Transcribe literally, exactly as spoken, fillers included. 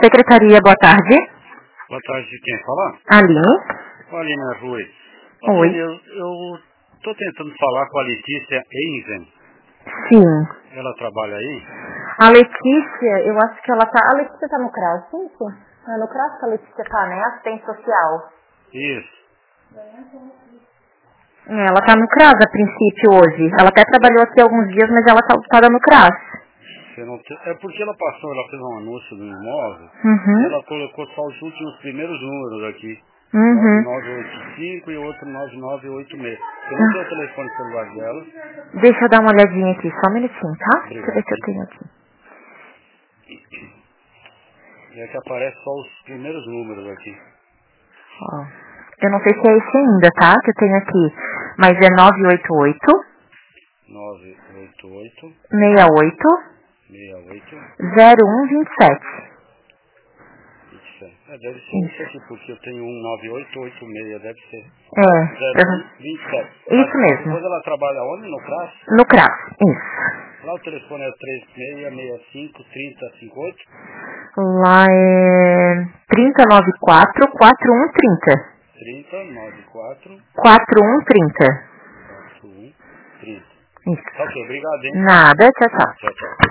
Secretaria, boa tarde. Boa tarde, quem fala? Aline. Aline é Rui. Oi. Aline, eu, eu tô tentando falar com a Letícia Enzen. Sim. Ela trabalha aí? A Letícia, eu acho que ela tá... A Letícia tá no CRAS, sim, sim. É no CRAS que a Letícia tá, né? Assistente social. Isso. É, ela tá no CRAS a princípio hoje. Ela até trabalhou aqui alguns dias, mas ela tá ocupada no CRAS. Você não te... É porque ela passou, ela fez um anúncio do imóvel, Uhum. e ela colocou só os últimos primeiros números aqui. Uhum. nove nove oito cinco e o outro nove nove oito seis. Eu não tenho o telefone celular dela. Deixa eu dar uma olhadinha aqui, só um minutinho, tá? Deixa eu ver Obrigado. se eu tenho aqui. E aqui aparece só os primeiros números aqui. Ó, eu não sei se é esse ainda, tá? Que eu tenho aqui. Mas é nove oito oito, nove oito oito, seis oito, seis oito, zero um dois sete. vinte e sete. É, deve ser isso Isso. aqui, porque eu tenho um nove oito oito seis, deve ser É. zero Uhum. um vinte e sete. Isso A, a sua mesmo. esposa, ela trabalha onde? No CRAS? No CRAS. Isso. Lá o telefone é três seis seis cinco, três zero cinco oito. Lá é trinta e nove quatro, quatro um trinta. trinta, noventa e quatro, quatro um trinta. quatro um, trinta. Isso. Ok, obrigado, hein? Nada, tchau, tchau. Tchau, tchau.